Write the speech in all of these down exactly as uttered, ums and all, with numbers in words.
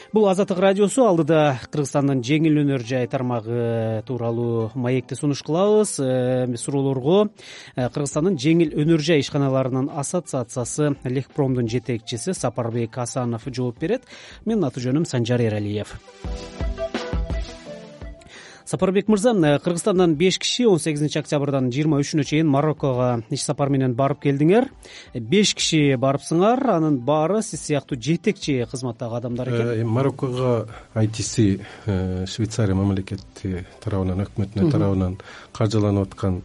Бул Азаттык радиосу. Алдыда Кыргызстандын жеңил өнөр жай тармагы тууралуу маекти сунуш кылабыз. Суроолорго Кыргызстандын жеңил өнөр жай ишканаларынын ассоциациясы Лехпромдун жетекчиси Сапарбек Асанов жооп берет. Менин аты жөнүм Санжар Эралиев. Сапарбек мырза, Кыргызстандан беш киши он сегизинчи октябрдан жыйырма үчүнө чейин Мароккого иш сапар менен барып келдиңер. беш киши барыпсыңар, анын баары сиз сыяктуу жетекчи кызматтагы адамдар экен. Мароккого ай ти си Швейцария мамлекети тарабынан, өкмөтүнүн тарабынан каржыланып аткан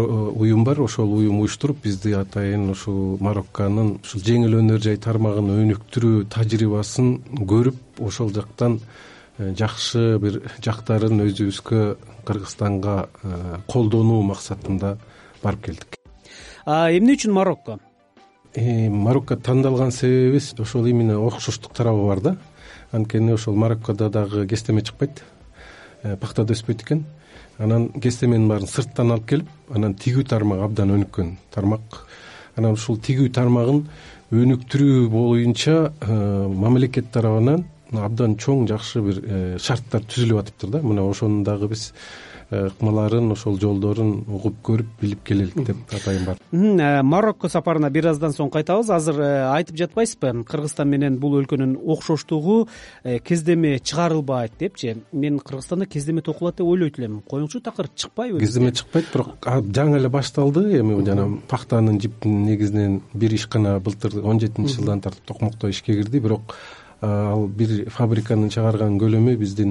уюм бар. Ошол уюм уюштуруп бизди атайын ушул Марокконун ушул жеңил өнөр жай тармагын өнүктүрүү тажрыйбасын көрүп, ошол жактан жакшы бир жактарын өзүбүзгө Кыргызстанга колдонуу максатында барып келдик. А эмне үчүн Марокко? Марокко тандалган себебибиз ошол именно окшоштук тарабы бар да. Анткени ошол Мароккодо дагы кестеме чыкпайт, пахта да өспөйт экен. Анан кестеменин баарын сырттан алып келип, анан тигүү тармак абдан өнүккөн тармак. Анан ушул тигүү тармагын өнүктүрүү боюнча мамлекет тарабынан абдан чоң жакшы бир шарттар түзүлүп атыптыр да. Мына ошонун дагы биз ыкмаларын, ошол жолдорун угуп көрүп билип келелик деп атайын бар. Марокко сапарына бир аздан соң кайтабыз. Азыр айтып жатпайсызбы, Кыргызстан менен бул өлкөнүн окшоштугу кездеме чыгарылбайт депчи. Мен Кыргызстанда кездеме токулат деп ойлойт элем. Коюңчу такыр чыкпайбы? Кездеме чыкпайт, бирок жаңы эле башталды. Эми жана пахтанын жиптин негизинен бир ишкана былтыр он жетинчи жылдан тартып Токмокто ишке кирди, бирок ал бир фабриканын чыгарган көлөмү биздин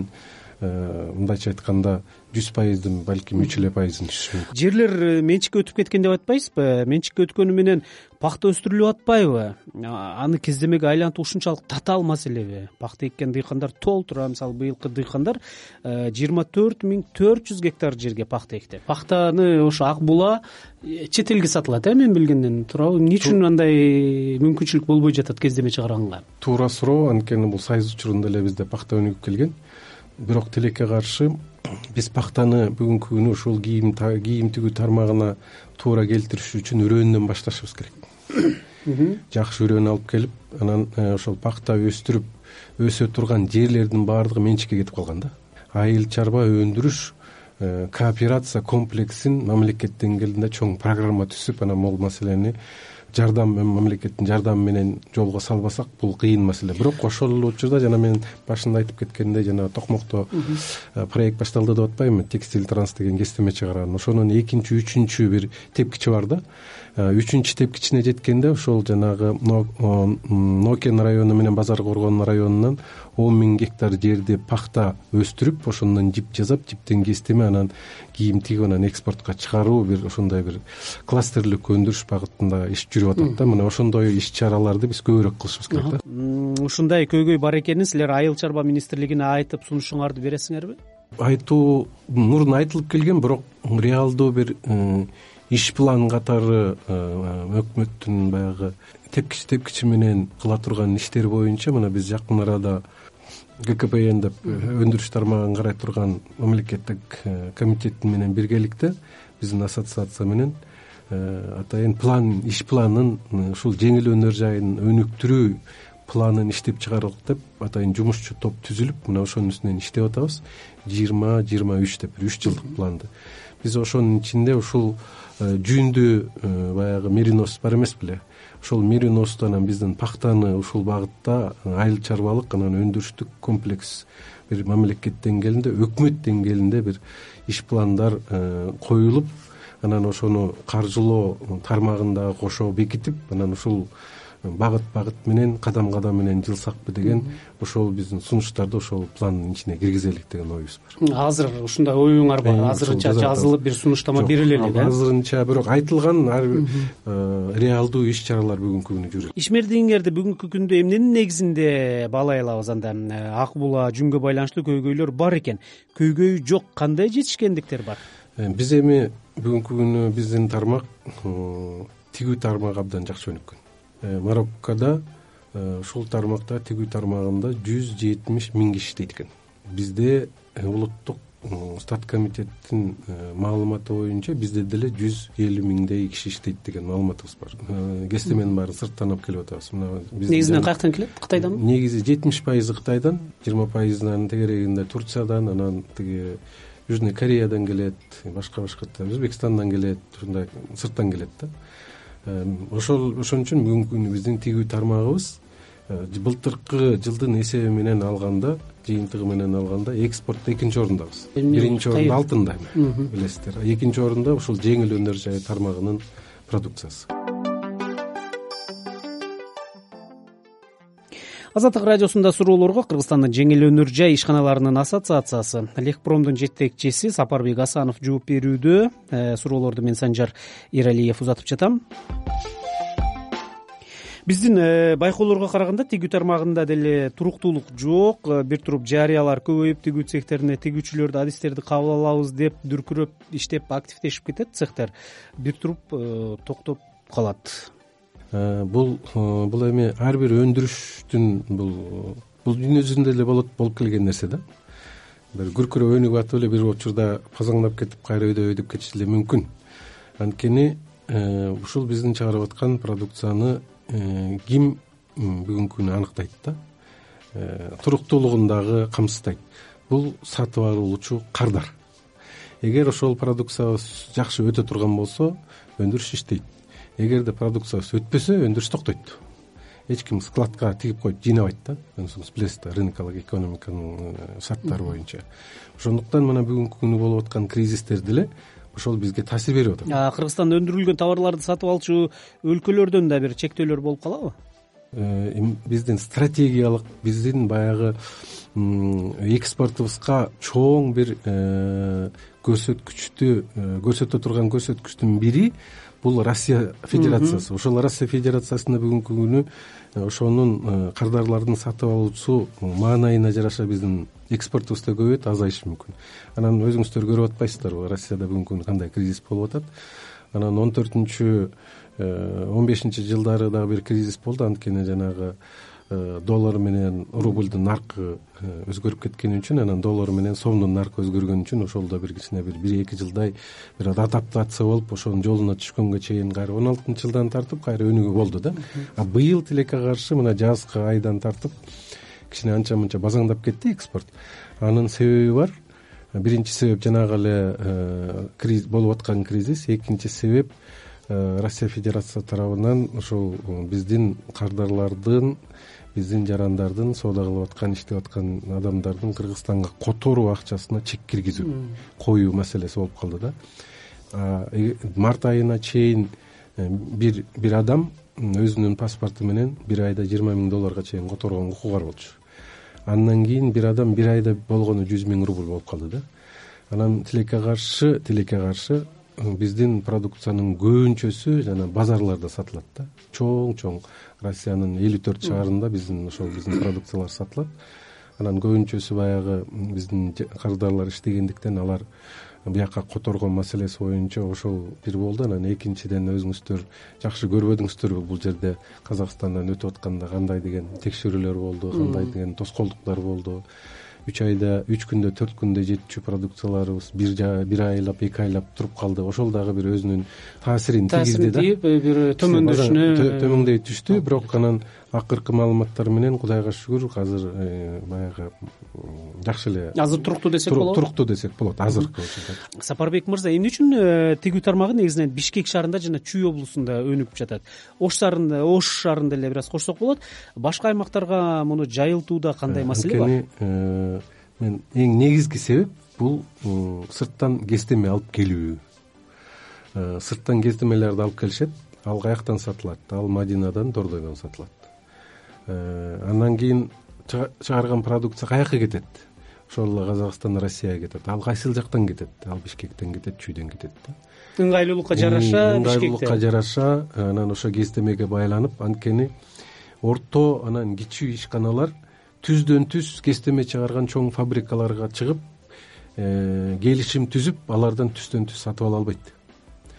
мындайча айтканда жүз пайыздын, балким үч эле пайызын түшүшү мүмкүн. Жерлер менчикке өтүп кеткен деп атпайсызбы? Менчикке өткөнү менен пахта өстүрүлүп атпайбы? Аны кездемеге айлантуу ушунчалык татаал маселеби? Пахта эккен дыйкандар толтура, мисалы быйылкы дыйкандар жыйырма төрт миң төрт жүз гектар жерге пахта экти. Пахтаны ошо Ак Була чет элге сатылат, э, мен билгенден. Туурабы? Эмне үчүн андай мүмкүнчүлүк болбой жатат кездеме чыгарганга? Туура суроо. Анткени бул сайыз учурунда эле бизде пахта өнүгүп келген. Бирок тилекке каршы биз пахтаны бүгүнкү күнү ушул кийим кийим тигүү тармагына туура келтириш үчүн үрөндөн башташыбыз керек. Жакшы үрөн алып келип, анан ошол пахта өстүрүп өсө турган жерлердин баардыгы менчикке кетип калган да. Айыл чарба өндүрүш кооперация комплексин мамлекет деңгээлинде чоң программа түзүп, анан бул маселени жардам мамлекеттин жардамы менен жолго салбасак бул кыйын маселе. Бирок ошол эле учурда жана мен башында айтып кеткендей, жана Токмокто проект башталды деп атпаймынбы, текстиль транс деген кестеме чыгарган. Ошонун экинчи, үчүнчү бир тепкичи бар да. Үчүнчү тепкичине жеткенде ошол жанагы Нокен району менен Базар Коргон районунан он миң гектар жерди пахта өстүрүп, ошондон жип жасап, жиптен кестеме, анан кийим тигип, анан экспортко чыгаруу, бир ошондой бир кластерлик өндүрүш багытында иш жүрүп атат да. Мына ошондой иш-чараларды биз көбүрөөк кылышыбыз керек да. Ушундай көйгөй бар экенин силер Айыл чарба министрлигине айтып сунушуңарды бересиңерби? Айтуу мурун айтылып келген, бирок реалдуу бир иш план катары өкмөттүн баягы тепкичи тепкичи менен кыла турган иштер боюнча мына биз жакын арада гэ ка пэ эн деп өндүрүш тармагын карай турган мамлекеттик комитет менен биргеликте биздин ассоциация менен атайын план, иш планын, ушул жеңил өнөр жайын өнүктүрүү планын иштеп чыгарылык деп атайын жумушчу топ түзүлүп, мына ошонун үстүнөн иштеп атабыз. жыйырма жыйырма үч деп бир үч жылдык планды. Биз ошонун ичинде ушул жүйүндүү баягы меринос бар эмес беле? Ошол мериностон анан биздин пахтаны ушул багытта айыл чарбалык, анан өндүрүштүк комплекс бир мамлекет деңгээлинде, өкмөт деңгээлинде бир иш пландар коюлуп, анан ошону каржылоо тармагында кошо бекитип, анан ушул багыт багыт менен, кадам кадам менен жылсакпы деген ошол биздин сунуштарды ошол пландын ичине киргизелик деген оюбуз бар. Азыр ушундай оюңар бар? Азырынча жазылып бир сунуштама берилели да? Азырынча бирок айтылган ар бир реалдуу иш-чаралар бүгүнкү күнү жүрөт. Ишмердигиңерди бүгүнкү күндө эмненин негизинде баалай алабыз анда? Ак Була жүнгө байланыштуу көйгөйлөр бар экен. Көйгөй жок, кандай жетишкендиктер бар? Биз эми бүгүнкү күнү биздин тармак тигүү тармагы абдан жакшы өнүккөн. Мароккодо ушул тармакта, тигүү тармагында жүз жетимиш миң киши иштейт экен. Бизде улуттук стат комитеттин маалыматы боюнча бизде деле жүз элүү миңдей киши иштейт деген маалыматыбыз бар. Кестеменин баарын сырттан алып келип атабыз. Мына негизинен каяктан келет? Кытайданбы? Негизи жетимиш пайызы Кытайдан, жыйырма пайызынан тегерегинде Турциядан, анан тиги Южный Кореядан келет, башка башка Өзбекстандан келет, ушундай сырттан келет да. Ошол ошон үчүн бүгүнкү күнү биздин тигүү тармагыбыз былтыркы жылдын эсеби менен алганда, жыйынтыгы менен алганда экспортто экинчи орундабыз. Биринчи орунда алтында, билесиздер. Экинчи орунда ушул жеңил өнөр жай тармагынын продукциясы. Азаттык радиосунда суроолорго Кыргызстандын жеңил өнөр жай ишканаларынын ассоциациясы Лекпромдун жетекчиси Сапарбек Асанов жооп берүүдө. Суроолорду мен Санжар Эралиев узатып жатам. Биздин байкоолорго караганда тигүү тармагында деле туруктуулук жок. Бир туруп жарыялар көбөйүп, тигүү цехтерине тигүүчүлөрдү, адистерди кабыл алабыз деп дүркүрөп иштеп активдешип кетет цехтер. Бир туруп токтоп калат. Бул бул эми ар бир өндүрүштүн бул бул дүйнө жүзүндө эле болот болуп келген нерсе да. Бир күркүрөп өнүгүп атып эле бир учурда пазаңдап кетип кайра өйдөп кетиши эле мүмкүн. Анткени ушул биздин чыгарып аткан продукцияны ким бүгүнкү күнү аныктайт да, туруктуулугун дагы камсыздайт. Бул сатып алуучу кардар. Эгер ошол продукция жакшы өтө турган болсо, өндүрүш иштейт. Эгерде продукциясы өтпөсө, өндүрүш токтойт. Эч ким складка тигип коюп жыйнабайт да. Сиз билесиз, рынокалык экономиканын шарттары боюнча. Ошондуктан мына бүгүнкү күнү болуп аткан кризистер деле ошол бизге таасир берип атат. Кыргызстанда өндүрүлгөн товарларды сатып алчу өлкөлөрдөн да бир чектөөлөр болуп калабы? Биздин стратегиялык, биздин баягы экспортубузга чоң бир көрсөткүчтү көрсөтө турган көрсөткүчтүн бири бул Россия Федерациясы. Ошол Россия Федерациясында бүгүнкү күнү ошонун кардарлардын сатып алуусу маанайына жараша биздин экспортубуз да көбөйөт, азайышы мүмкүн. Анан өзүңүздөр көрүп атпайсыздарбы, Россияда бүгүнкү күнү кандай кризис болуп атат. Анан он төртүнчү он бешинчи жылдары дагы бир кризис болду. Анткени жанагы доллар менен рубльдун наркы өзгөрүп кеткени үчүн, анан доллар менен сомдун наркы өзгөргөн үчүн ошол да бир кичине бир бир эки жылдай бир адаптация болуп, ошонун жолуна түшкөнгө чейин кайра он алтынчы жылдан тартып кайра өнүгүү болду да. А быйыл тилекке каршы мына жазгы айдан тартып кичине анча-мынча базаңдап кетти экспорт. Анын себеби бар. Биринчи себеп жанагы эле кризис болуп аткан кризис, экинчи себеп Россия Федерация тарабынан ошол биздин кардарлардын, биздин жарандардын, соода кылып аткан, иштеп аткан адамдардын Кыргызстанга которуу акчасына чек киргизүү, коюу маселеси болуп калды да. Март айына чейин бир бир адам өзүнүн паспорту менен бир айда жыйырма миң долларга чейин которгон укугу бар болчу. Андан кийин бир адам бир айда болгону жүз миң рубль болуп калды да. Анан тилекке каршы, тилекке каршы биздин продукциянын көбүнчөсү жана базарларда сатылат да. Чоң-чоң Россиянын элүү төрт шаарында биздин ошол биздин продукциялар сатылат. Анан көбүнчөсү баягы биздин кардарлар иштегендиктен алар бияка которгон маселеси боюнча ошол бир болду. Анан экинчиден өзүңүздөр жакшы көрбөдүңүздөрбү, бул жерде Казакстандан өтүп атканда кандай деген текшерүүлөр болду, кандай деген тоскоолдуктар болду. үч айда, үч күндө, төрт күндө жетчү продукцияларыбыз бир бир айлап, эки айлап туруп калды. Ошол дагы бир өзүнүн таасирин тийгизди да. Бир төмөндөшүнө төмөндөй түштү, бирок анан акыркы маалыматтар менен Кудайга шүгүр азыр баягы жакшы эле. Азыр туруктуу десек болот. Туруктуу десек болот азыркы учурда. Сапарбек мырза, эмне үчүн тигүү тармагы негизинен Бишкек шаарында жана Чүй облусунда өнүгүп жатат? Ош шаарында, Ош шаарында эле бир аз кошсок болот. Башка аймактарга муну жайылтууда кандай маселе бар? Анткени мен эң негизги себеп бул сырттан кестеме алып келүү. Сырттан кестемелерди алып келишет. Ал каяктан сатылат? Ал Мадинадан, Тордойдон сатылат. Андан кийин чыгарган продукция каяка кетет? Ошол эле Казакстан, Россияга кетет. Ал кайсыл жактан кетет? Ал Бишкектен кетет, Чүйдөн кетет да. Ыңгайлуулукка жараша Бишкекте. Ыңгайлуулукка жараша, анан ошо кестемеге байланып, анткени орто, анан кичүү ишканалар түздөн түз кестеме чыгарган чоң фабрикаларга чыгып, келишим түзүп, алардан түздөн түз сатып ала албайт.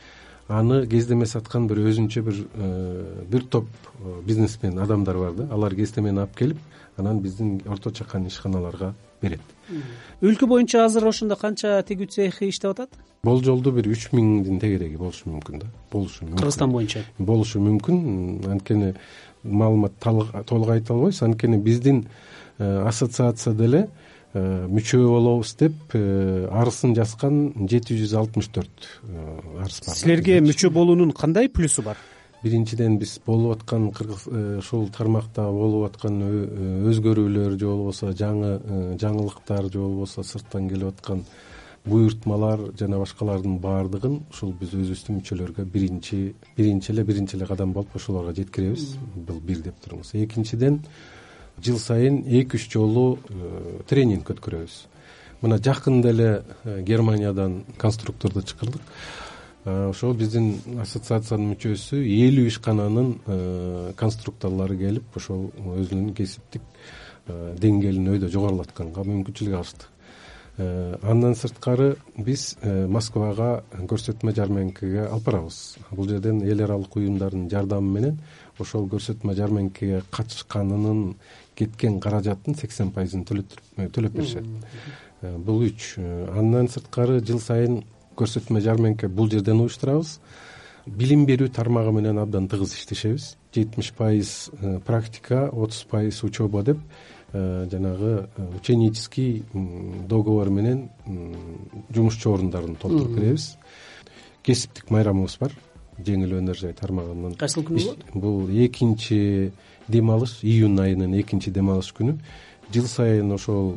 аны кездеме саткан бир өзүнчө бир бир топ бизнесмен адамдар бар да, алар кездемени алып келип анан биздин орто чакан ишканаларга берет. Өлкө боюнча азыр ошондо канча тигүү цехи иштеп атат? Болжолдуу бир үч миңдин тегереги болушу мүмкүн да. Болушу мүмкүн. Кыргызстан боюнча. Болушу мүмкүн. Анткени маалымат толук айта албайбыз. Анткени биздин ассоциация деле мүчө болобуз деп арызын жазган жети жүз алтымыш төрт арыз бар. Силерге мүчө болуунун кандай плюсу бар? Биринчиден биз болуп аткан кыргыз ушул тармакта болуп аткан өзгөрүүлөр же болбосо жаңы жаңылыктар же болбосо сырттан келип аткан буйртмалар жана башкалардын баардыгын ушул биз өзүбүздүн мүчөлөргө биринчи биринчи эле биринчи эле кадам болуп ошолорго жеткиребиз. Бул бир деп туруңуз. Экинчиден жыл сайын эки үч жолу тренинг өткөрөбүз. Мына жакында эле Германиядан конструкторду чакырдык. Ошол биздин ассоциациянын мүчөсү элүү ишкананын конструкторлору келип ошол өзүнүн кесиптик деңгээлин өйдө жогорулатканга мүмкүнчүлүк алышты. Андан сырткары биз Москвага көрсөтмө жарманкеге алып барабыз. Бул жерден эл аралык уюмдардын жардамы менен ошол көрсөтмө жарманкеге катышканынын кеткен каражаттын сексен пайызын төлөп беришет. Бул үч. Андан сырткары жыл сайын көрсөтмө жарманке бул жерден уюштурабыз. Билим берүү тармагы менен абдан тыгыз иштешебиз. жетимиш пайыз практика, отуз пайыз учеба деп жанагы ученический договор менен жумушчу орундарын толтуруп беребиз. Кесиптик майрамыбыз бар. Жеңил өнөр жай тармагынын. Кайсыл күнү болот? Бул экинчи дем алыш, июнь айынын экинчи дем алыш күнү. Жыл сайын ошол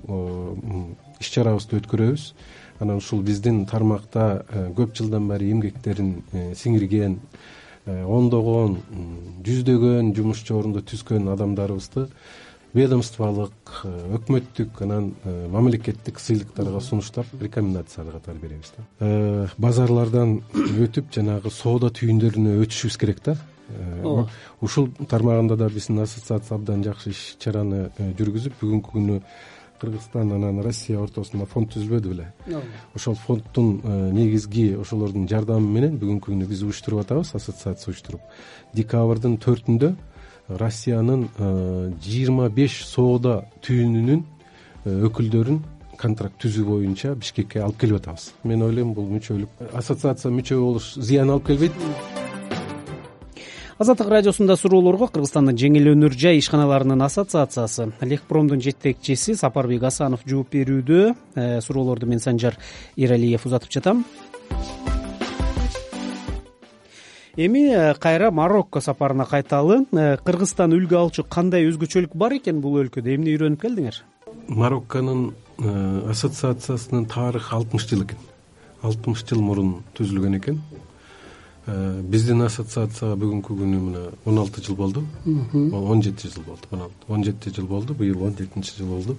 иш чарабызды өткөрөбүз. Анан ушул биздин тармакта көп жылдан бери эмгектерин сиңирген, ондогон, жүздөгөн жумушчу орунду түзгөн адамдарыбызды ведомстволук, өкмөттүк, анан мамлекеттик сыйлыктарга сунуштап рекомендация катары беребиз да. Базарлардан өтүп жанагы соода түйүндөрүнө өтүшүбүз керек да. Ушул тармагында да биздин ассоциация абдан жакшы иш чараны жүргүзүп, бүгүнкү күнү Кыргызстан анан Россия ортосунда фонд түзүлбөдү беле. Ошол фонддун негизги ошолордун жардамы менен бүгүнкү күнү биз уюштуруп атабыз, ассоциация уюштуруп. Декабрдын төртүндө Россиянын жыйырма беш соода түйүнүнүн өкүлдөрүн контракт түзүү боюнча Бишкекке алып келип атабыз. Мен ойлойм бул мүчөлүк, ассоциация мүчө болуш зыян алып келбейт. Азаттык радиосунда суроолорго Кыргызстандын жеңил өнөр жай ишканаларынын ассоциациясы Лехпромдун жетекчиси Сапарбек Асанов жооп берүүдө. Суроолорду мен Санжар Эралиев узатып жатам. Эми кайра Марокко сапарына кайталы. Кыргызстан үлгү алчу кандай өзгөчөлүк бар экен бул өлкөдө? Эмне үйрөнүп келдиңер? Марокконун ассоциациясынын тарыхы алтымыш жыл экен. алтымыш жыл мурун түзүлгөн экен. Биздин ассоциация бүгүнкү күнү мына он алты жыл болду. он жети жыл болду. он жети жыл болду. Быйыл он жетинчи жыл болду.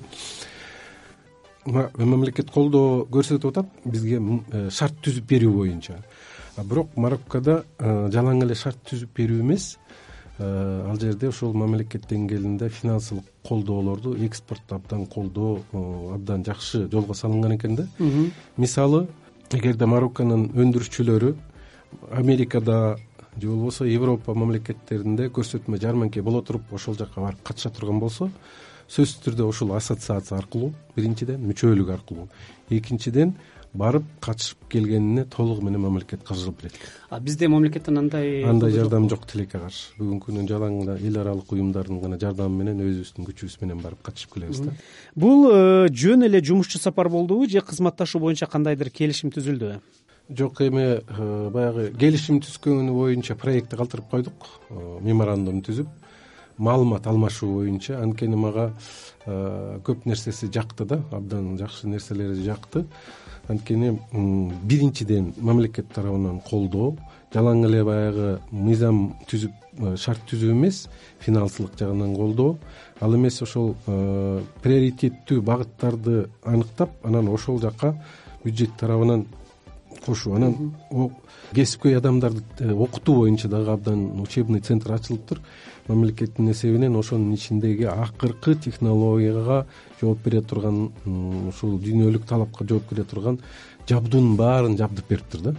Мамлекет колдоо көрсөтүп атат бизге шарт түзүп берүү боюнча. Бирок Мароккодо жалаң эле шарт түзүп берүү эмес, ал жерде ошол мамлекет деңгээлинде финансылык колдоолорду, экспортту абдан колдоо абдан жакшы жолго салынган экен да. Мисалы, эгерде Марокконун өндүрүшчүлөрү Америкада же болбосо Европа мамлекеттеринде көрсөтмө жарманке боло туруп ошол жака барып катыша турган болсо, сөзсүз түрдө ушул ассоциация аркылуу, биринчиден мүчөлүк аркылуу, экинчиден барып катышып келгенине толугу менен мамлекет каржылап берет. А бизде мамлекеттен андай андай жардам жок тилекке каршы. Бүгүнкү күнү жалаң эле эл аралык уюмдардын гана жардамы менен өзүбүздүн күчүбүз менен барып катышып келебиз да. Бул жөн эле жумушчу сапар болдубу же кызматташуу боюнча кандайдыр келишим түзүлдүбү? Жок, эми баягы келишим түзгөнү боюнча проектти калтырып койдук, меморандум түзүп, маалымат алмашуу боюнча. Анткени мага көп нерсеси жакты да, абдан жакшы нерселери жакты. Анткени биринчиден мамлекет тарабынан колдоо, жалаң эле баягы мыйзам түзүп, шарт түзүү эмес, финансылык жагынан колдоо, ал эмес ошол приоритеттүү багыттарды аныктап, анан ошол жака бюджет тарабынан кошуу. Анан кесипкөй адамдарды окутуу боюнча дагы абдан учебный центр ачылыптыр. Мамлекеттин эсебинен ошонун ичиндеги акыркы технологияга жооп бере турган, ушул дүйнөлүк талапка жооп бере турган жабдуунун баарын жабдып бериптир да.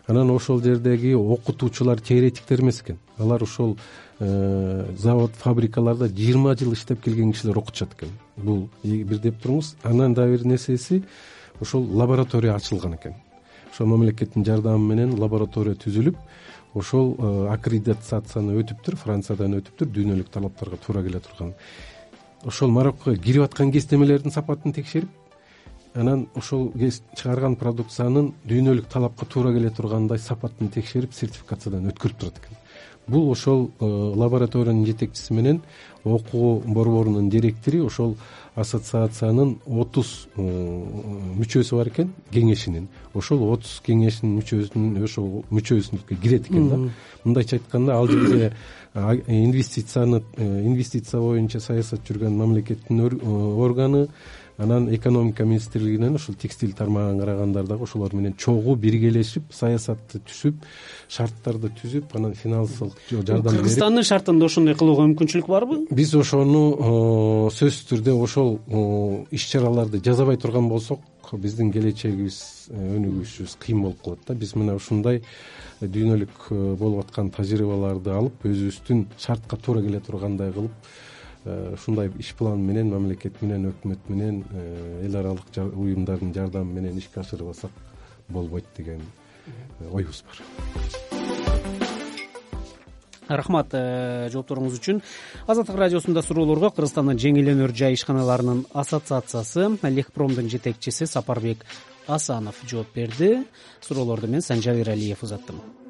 анан ошол жердеги окутуучулар теоретиктер эмес экен. Алар ошол завод, фабрикаларда жыйырма жыл иштеп келген кишилер окутушат экен. Бул бир деп туруңуз. Анан дагы бир нерсеси, ошол лаборатория ачылган экен. Ошол мамлекеттин жардамы менен лаборатория түзүлүп, ошол аккредитацияны өтүптүр, Франциядан өтүптүр, дүйнөлүк талаптарга туура келе турган. Ошол Мароккого кирип аткан кестемелердин сапатын текшерип, анан ошол чыгарган продукциянын дүйнөлүк талапка туура келе тургандай сапатын текшерип, сертификациядан өткөрүп турат экен. Бул ошол лабораториянын жетекчиси менен окуу борборунун директори, ошол ассоциациянын отуз мүчөсү бар экен, кеңешинин. Ошол отуз кеңештин мүчөсүнүн ошол мүчөсүнүккө кирет экен да. Мындайча айтканда, ал жерде инвестицияны инвестиция боюнча саясат жүргөн мамлекеттин органы, анан экономика министрлигинен ошол текстиль тармагын карагандар дагы ошолор менен чогуу биргелешип, саясатты түзүп, шарттарды түзүп, анан финансылык жардам берип. Кыргызстандын шартында ошондой кылууга мүмкүнчүлүк барбы? Биз ошону сөзсүз түрдө ошол иш-чараларды жасабай турган болсок, биздин келечегибиз, өнүгүшүбүз кыйын болуп калат да. Биз мына ушундай дүйнөлүк болуп аткан тажрыйбаларды алып, өзүбүздүн шартка туура келе тургандай кылып, ушундай иш план менен, мамлекет менен, өкмөт менен, эл аралык уюмдардын жардамы менен ишке ашырбасак болбойт деген оюбуз бар. Рахмат жоопторуңуз үчүн. Азаттык радиосунда суроолорго Кыргызстандын жеңил өнөр жай ишканаларынын ассоциациясы Лехпромдун жетекчиси Сапарбек Асанов жооп берди. Суроолорду мен Санжар Эралиев узаттым.